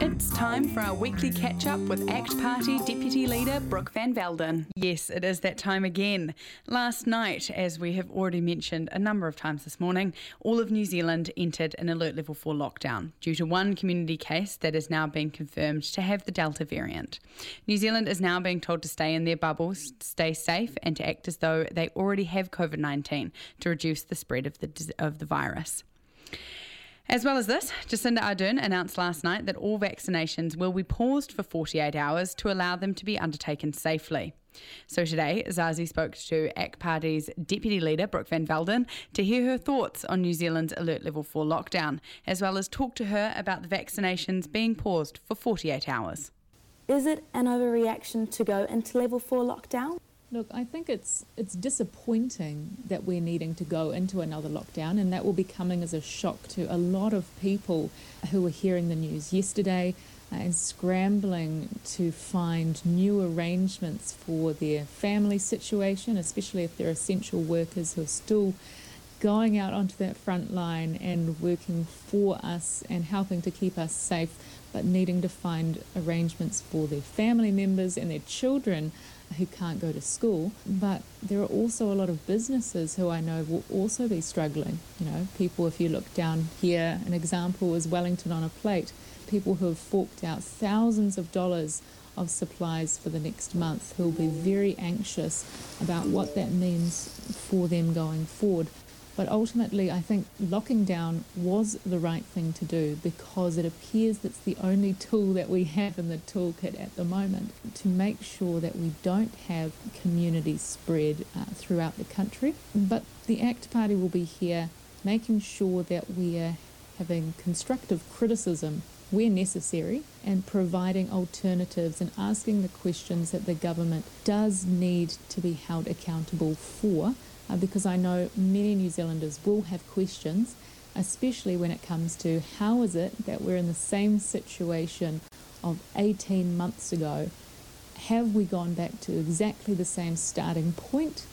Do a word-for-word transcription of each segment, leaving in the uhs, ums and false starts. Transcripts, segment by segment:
It's time for our weekly catch-up with ACT Party Deputy Leader Brooke Van Velden. Yes, it is that time again. Last night, as we have already mentioned a number of times this morning, all of New Zealand entered an Alert Level four lockdown due to one community case that is now being confirmed to have the Delta variant. New Zealand is now being told to stay in their bubbles, stay safe, and to act as though they already have COVID nineteen to reduce the spread of the of the virus. As well as this, Jacinda Ardern announced last night that all vaccinations will be paused for forty-eight hours to allow them to be undertaken safely. So today, Zazie spoke to ACT Party's Deputy Leader, Brooke Van Velden, to hear her thoughts on New Zealand's Alert Level four lockdown, as well as talk to her about the vaccinations being paused for forty-eight hours. Is it an overreaction to go into Level four lockdown? Look, I think it's it's disappointing that we're needing to go into another lockdown, and that will be coming as a shock to a lot of people who were hearing the news yesterday uh, and scrambling to find new arrangements for their family situation, especially if they're essential workers who are still going out onto that front line and working for us and helping to keep us safe, but needing to find arrangements for their family members and their children who can't go to school. But there are also a lot of businesses who I know will also be struggling. You know, people, if you look down here, an example is Wellington on a Plate, people who have forked out thousands of dollars of supplies for the next month, who will be very anxious about what that means for them going forward. But ultimately, I think locking down was the right thing to do, because it appears that's the only tool that we have in the toolkit at the moment to make sure that we don't have community spread uh, throughout the country. But the ACT Party will be here making sure that we are having constructive criticism where necessary and providing alternatives and asking the questions that the government does need to be held accountable for. Uh, because I know many New Zealanders will have questions, especially when it comes to how is it that we're in the same situation of eighteen months ago? Have we gone back to exactly the same starting point,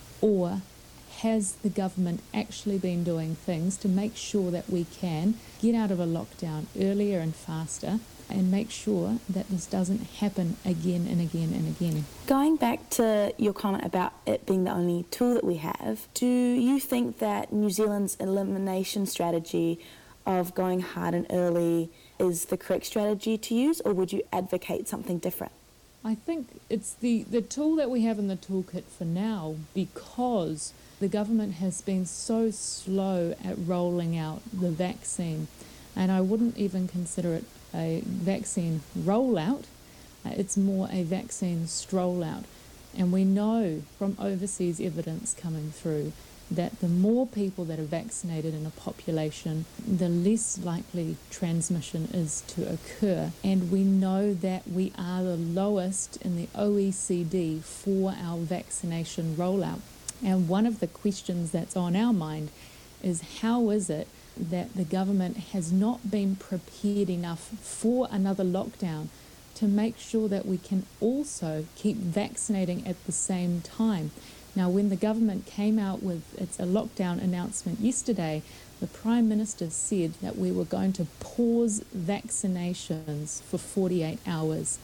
or has the government actually been doing things to make sure that we can get out of a lockdown earlier and faster and make sure that this doesn't happen again and again and again? Going back to your comment about it being the only tool that we have, do you think that New Zealand's elimination strategy of going hard and early is the correct strategy to use, or would you advocate something different? I think it's the, the tool that we have in the toolkit for now, because the government has been so slow at rolling out the vaccine, and I wouldn't even consider it a vaccine rollout. Uh, it's more a vaccine stroll out. And we know from overseas evidence coming through that the more people that are vaccinated in a population, the less likely transmission is to occur. And we know that we are the lowest in the O E C D for our vaccination rollout. And one of the questions that's on our mind is, how is it that the government has not been prepared enough for another lockdown to make sure that we can also keep vaccinating at the same time? Now, when the government came out with its a lockdown announcement yesterday, the Prime Minister said that we were going to pause vaccinations for forty-eight hours.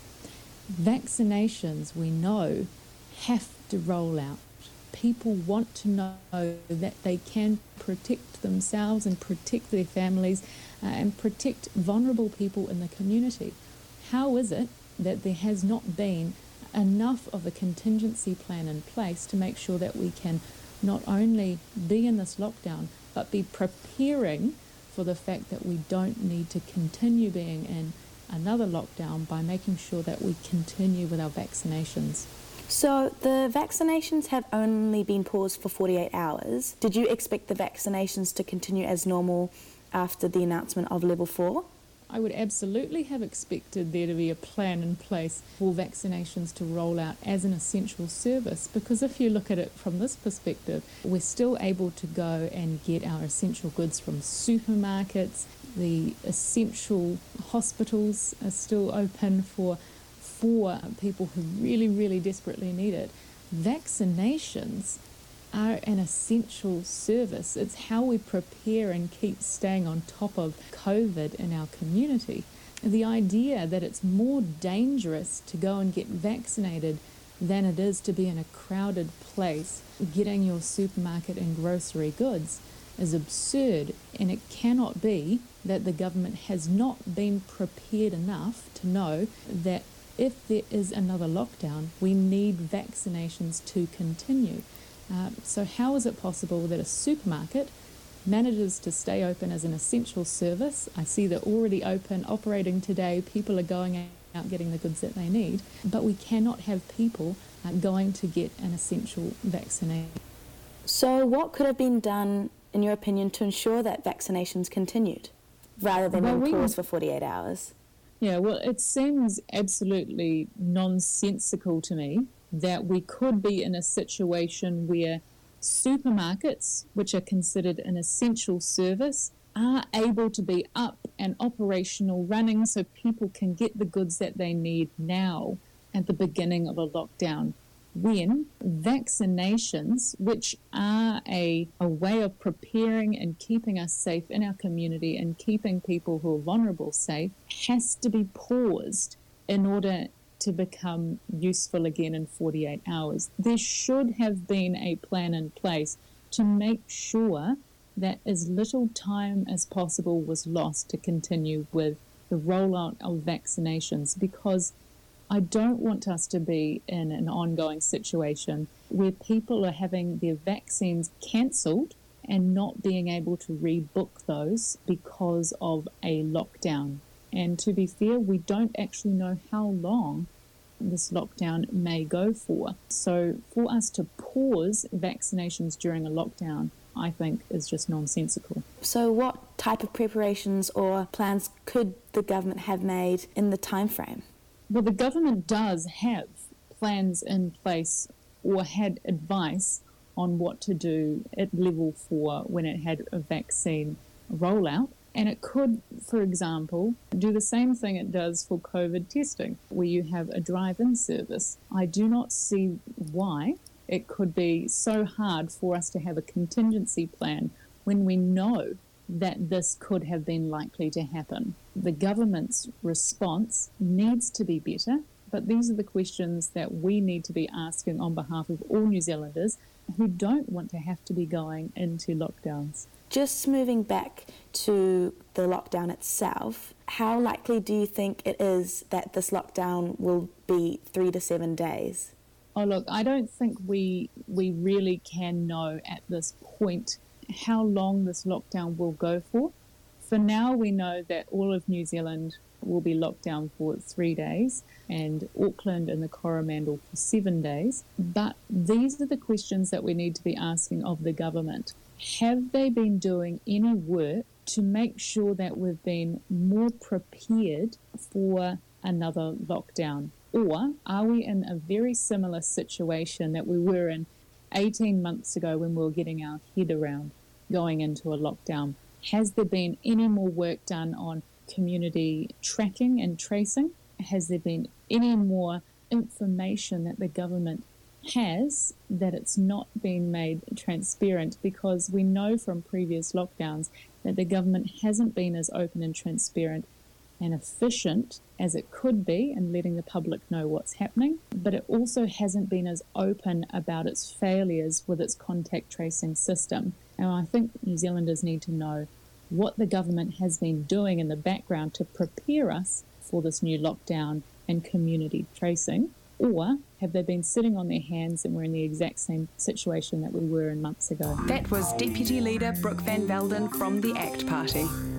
Vaccinations, we know, have to roll out. People want to know that they can protect themselves and protect their families uh, and protect vulnerable people in the community. How is it that there has not been enough of a contingency plan in place to make sure that we can not only be in this lockdown, but be preparing for the fact that we don't need to continue being in another lockdown by making sure that we continue with our vaccinations? So the vaccinations have only been paused for forty-eight hours. Did you expect the vaccinations to continue as normal after the announcement of level four? I would absolutely have expected there to be a plan in place for vaccinations to roll out as an essential service, because if you look at it from this perspective, we're still able to go and get our essential goods from supermarkets. The essential hospitals are still open for for people who really, really desperately need it. Vaccinations are an essential service. It's how we prepare and keep staying on top of COVID in our community. the idea that it's more dangerous to go and get vaccinated than it is to be in a crowded place getting your supermarket and grocery goods is absurd, and it cannot be that the government has not been prepared enough to know that if there is another lockdown, we need vaccinations to continue. Uh, so how is it possible that a supermarket manages to stay open as an essential service? I see they're already open, operating today, people are going out getting the goods that they need, but we cannot have people uh, going to get an essential vaccination. So what could have been done, in your opinion, to ensure that vaccinations continued, rather than well, being we, paused for forty-eight hours? Yeah, well, it seems absolutely nonsensical to me that we could be in a situation where supermarkets, which are considered an essential service, are able to be up and operational, running so people can get the goods that they need now at the beginning of a lockdown, when vaccinations, which are a, a way of preparing and keeping us safe in our community and keeping people who are vulnerable safe, has to be paused in order to become useful again in forty-eight hours. There should have been a plan in place to make sure that as little time as possible was lost to continue with the rollout of vaccinations, because I don't want us to be in an ongoing situation where people are having their vaccines cancelled and not being able to rebook those because of a lockdown. And to be fair, we don't actually know how long this lockdown may go for. So for us to pause vaccinations during a lockdown, I think, is just nonsensical. So what type of preparations or plans could the government have made in the time frame? Well, the government does have plans in place or had advice on what to do at level four when it had a vaccine rollout. And it could, for example, do the same thing it does for COVID testing, where you have a drive-in service. I do not see why it could be so hard for us to have a contingency plan when we know that this could have been likely to happen. The government's response needs to be better, but these are the questions that we need to be asking on behalf of all New Zealanders who don't want to have to be going into lockdowns. Just moving back to the lockdown itself, how likely do you think it is that this lockdown will be three to seven days? Oh, look, I don't think we we really can know at this point how long this lockdown will go for. For now, we know that all of New Zealand will be locked down for three days and Auckland and the Coromandel for seven days. But these are the questions that we need to be asking of the government. Have they been doing any work to make sure that we've been more prepared for another lockdown? Or are we in a very similar situation that we were in eighteen months ago when we were getting our head around going into a lockdown? Has there been any more work done on community tracking and tracing? Has there been any more information that the government has that it's not been made transparent? Because we know from previous lockdowns that the government hasn't been as open and transparent and efficient as it could be in letting the public know what's happening, but it also hasn't been as open about its failures with its contact tracing system. And I think New Zealanders need to know what the government has been doing in the background to prepare us for this new lockdown and community tracing, or have they been sitting on their hands and we're in the exact same situation that we were in months ago? That was Deputy Leader Brooke Van Velden from the ACT Party.